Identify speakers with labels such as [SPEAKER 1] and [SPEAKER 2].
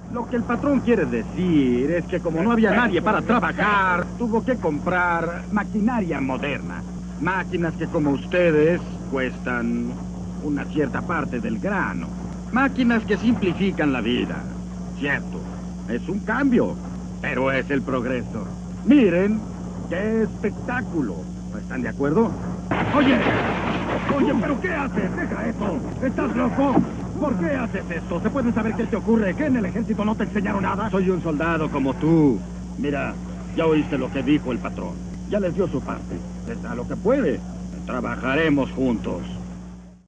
[SPEAKER 1] Lo que el patrón quiere decir es que como no había nadie para trabajar, tuvo que comprar maquinaria moderna. Máquinas que como ustedes cuestan una cierta parte del grano. Máquinas que simplifican la vida. Cierto, es un cambio, pero es el progreso. Miren, qué espectáculo. ¿Están de acuerdo? Oye, ¿pero qué haces? Deja eso. ¿Estás loco? ¿Por qué haces esto? ¿Se puede saber qué te ocurre? ¿Que en el ejército no te enseñaron nada? Soy un soldado como tú. Mira, ya oíste lo que dijo el patrón. Ya les dio su parte. Les da lo que puede. Trabajaremos juntos.